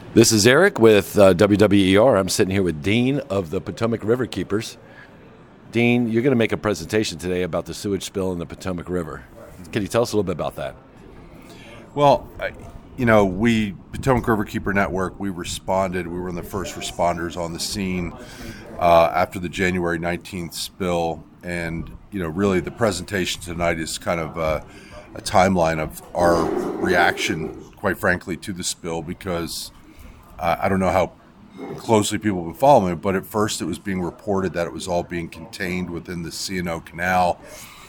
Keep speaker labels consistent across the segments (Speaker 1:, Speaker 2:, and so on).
Speaker 1: This is Eric with WWER. I'm sitting here with Dean of the Potomac River Keepers. Dean, you're going to make a presentation today about the sewage spill in the Potomac River. Can you tell us a little bit about that?
Speaker 2: Well, we, Potomac River Keeper Network, we responded. We were one of the first responders on the scene after the January 19th spill. And, really the presentation tonight is kind of a timeline of our reaction, quite frankly, to the spill, because I don't know how closely people have been following it, but at first it was being reported that it was all being contained within the C&O Canal,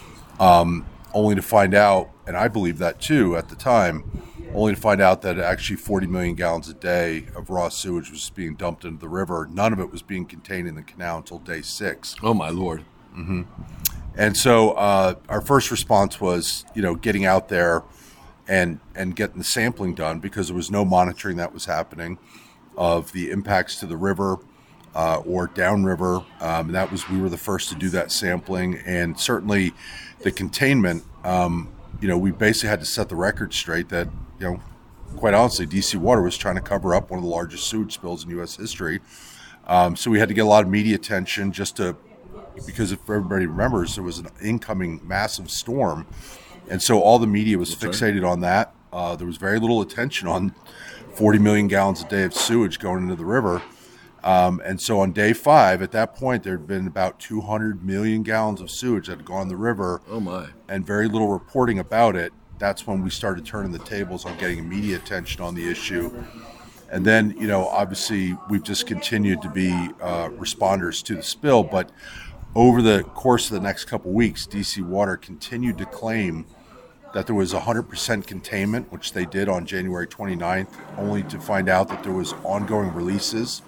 Speaker 2: only to find out, and I believe that too at the time, only to find out that actually 40 million gallons a day of raw sewage was being dumped into the river. None of it was being contained in the canal until day 6.
Speaker 1: Oh, my Lord.
Speaker 2: Mm-hmm. And so our first response was, getting out there and getting the sampling done, because there was no monitoring that was happening of the impacts to the river or downriver. And we were the first to do that sampling. And certainly the containment, we basically had to set the record straight that, quite honestly, DC Water was trying to cover up one of the largest sewage spills in U.S. history. So we had to get a lot of media attention because if everybody remembers, there was an incoming massive storm. And so all the media was fixated on that. There was very little attention on 40 million gallons a day of sewage going into the river. And so on day 5, at that point, there had been about 200 million gallons of sewage that had gone in the river.
Speaker 1: Oh, my.
Speaker 2: And very little reporting about it. That's when we started turning the tables on getting media attention on the issue. And then, obviously, we've just continued to be responders to the spill. But over the course of the next couple weeks, DC Water continued to claim that there was 100% containment, which they did on January 29th, only to find out that there was ongoing releases.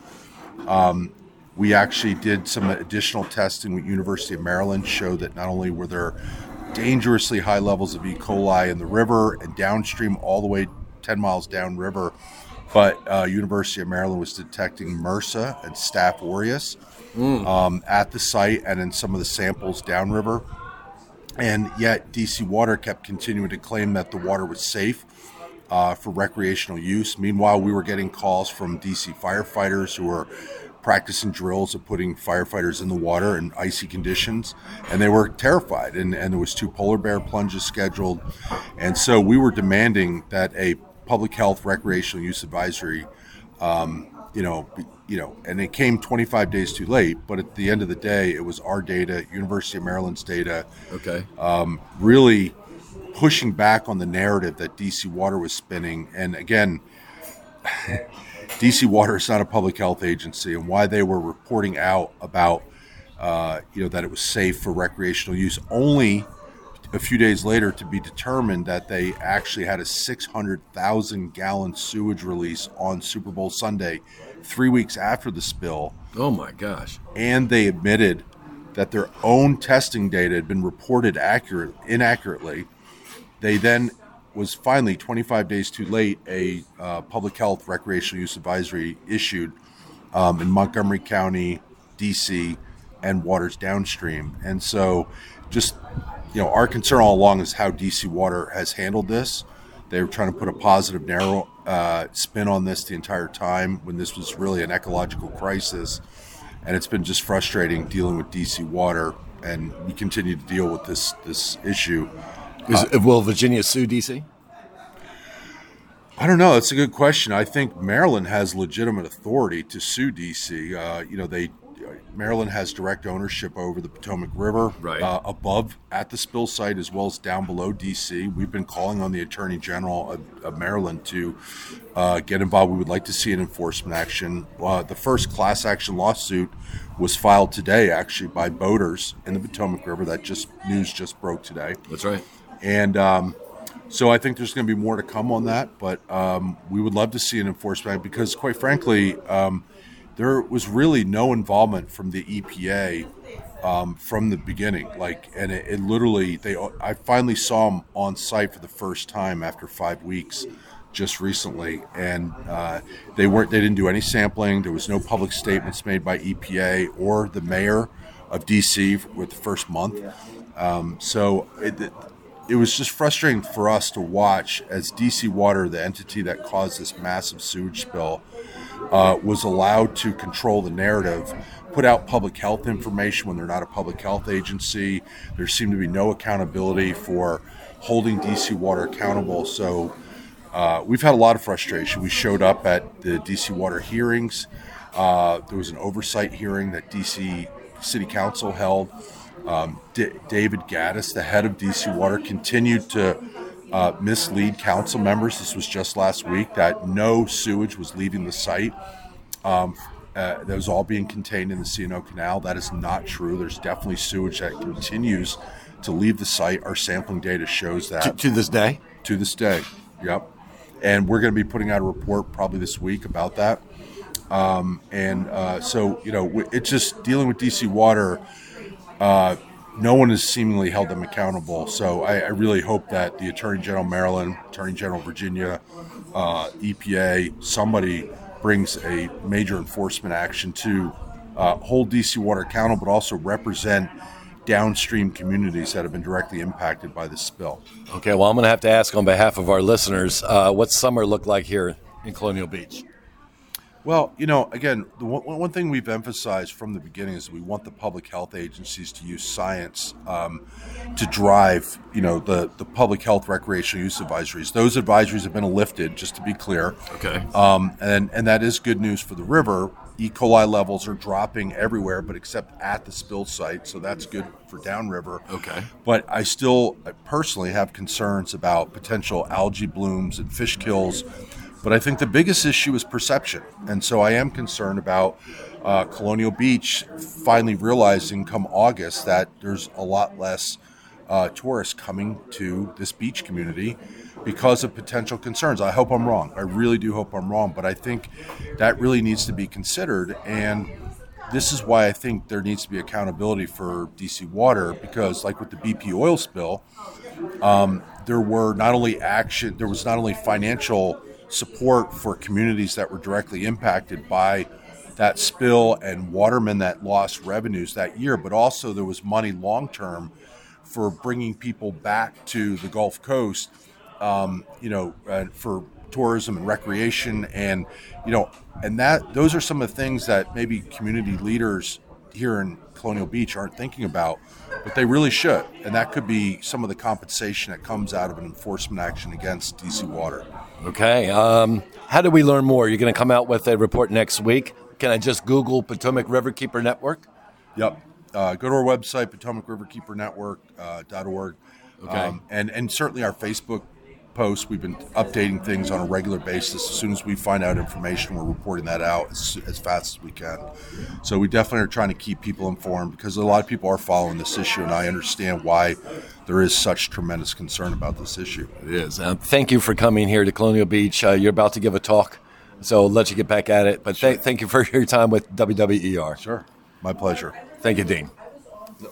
Speaker 2: We actually did some additional testing with University of Maryland, showed that not only were there dangerously high levels of E. coli in the river and downstream all the way 10 miles downriver, but University of Maryland was detecting MRSA and Staph aureus at the site and in some of the samples downriver. And yet DC Water kept continuing to claim that the water was safe for recreational use. Meanwhile, we were getting calls from DC firefighters who were practicing drills of putting firefighters in the water in icy conditions, and they were terrified. And there was 2 polar bear plunges scheduled. And so we were demanding that a public health recreational use advisory, and it came 25 days too late, but at the end of the day, it was our data, University of Maryland's data, really pushing back on the narrative that DC Water was spinning. And again, DC Water is not a public health agency, and why they were reporting out about, that it was safe for recreational use, only a few days later to be determined that they actually had a 600,000 gallon sewage release on Super Bowl Sunday, 3 weeks after the spill.
Speaker 1: Oh my gosh.
Speaker 2: And they admitted that their own testing data had been reported inaccurately. They then was finally 25 days too late, a public health recreational use advisory issued in Montgomery County, DC, and waters downstream. And so just our concern all along is how DC Water has handled this. They were trying to put a positive, narrow spin on this the entire time, when this was really an ecological crisis. And it's been just frustrating dealing with DC Water, and we continue to deal with this issue.
Speaker 1: Will Virginia sue DC?
Speaker 2: I don't know. That's a good question. I think Maryland has legitimate authority to sue DC. Maryland has direct ownership over the Potomac River, above at the spill site as well as down below DC. We've been calling on the Attorney General of Maryland to get involved. We would like to see an enforcement action. The first class action lawsuit was filed today, actually, by boaters in the Potomac River. That news just broke today.
Speaker 1: That's right.
Speaker 2: And so I think there's going to be more to come on that, but we would love to see an enforcement action because, quite frankly, there was really no involvement from the EPA from the beginning. It literally, I finally saw them on site for the first time after 5 weeks just recently, and they didn't do any sampling. There was no public statements made by EPA or the mayor of DC with the first month. So it was just frustrating for us to watch as DC Water, the entity that caused this massive sewage spill, was allowed to control the narrative, put out public health information when they're not a public health agency. There seemed to be no accountability for holding DC Water accountable. So we've had a lot of frustration. We showed up at the DC Water hearings. There was an oversight hearing that DC City Council held. David Gaddis, the head of DC Water, continued to mislead council members. This was just last week, that no sewage was leaving the site. That was all being contained in the C&O Canal. That is not true. There's definitely sewage that continues to leave the site. Our sampling data shows that.
Speaker 1: To this day?
Speaker 2: To this day, yep. And we're going to be putting out a report probably this week about that. So, it's just dealing with DC Water. No one has seemingly held them accountable. So I really hope that the Attorney General Maryland, Attorney General Virginia, EPA, somebody brings a major enforcement action to hold DC Water accountable, but also represent downstream communities that have been directly impacted by this spill.
Speaker 1: Okay, well, I'm going to have to ask on behalf of our listeners, what's summer look like here in Colonial Beach?
Speaker 2: Well, again, the one thing we've emphasized from the beginning is we want the public health agencies to use science to drive, the public health recreational use advisories. Those advisories have been lifted, just to be clear.
Speaker 1: Okay.
Speaker 2: And that is good news for the river. E. coli levels are dropping everywhere, but except at the spill site, so that's good for downriver.
Speaker 1: Okay.
Speaker 2: But I still personally have concerns about potential algae blooms and fish kills. But I think the biggest issue is perception. And so I am concerned about Colonial Beach finally realizing come August that there's a lot less tourists coming to this beach community because of potential concerns. I hope I'm wrong. I really do hope I'm wrong. But I think that really needs to be considered. And this is why I think there needs to be accountability for DC Water, because like with the BP oil spill, there was not only financial support for communities that were directly impacted by that spill and watermen that lost revenues that year, but also there was money long-term for bringing people back to the Gulf Coast, for tourism and recreation, and those are some of the things that maybe community leaders here in Colonial Beach aren't thinking about, but they really should. And that could be some of the compensation that comes out of an enforcement action against DC Water.
Speaker 1: Okay. How do we learn more? You're going to come out with a report next week. Can I just Google Potomac Riverkeeper Network?
Speaker 2: Yep. Go to our website, PotomacRiverkeeperNetwork.org.
Speaker 1: Okay.
Speaker 2: And certainly our Facebook posts. We've been updating things on a regular basis. As soon as we find out information, we're reporting that out as fast as we can. So we definitely are trying to keep people informed, because a lot of people are following this issue, and I understand why there is such tremendous concern about this issue.
Speaker 1: It is. Thank you for coming here to Colonial Beach. You're about to give a talk, so I'll let you get back at it. But thank you for your time with WWER.
Speaker 2: Sure. My pleasure.
Speaker 1: Thank you, Dean.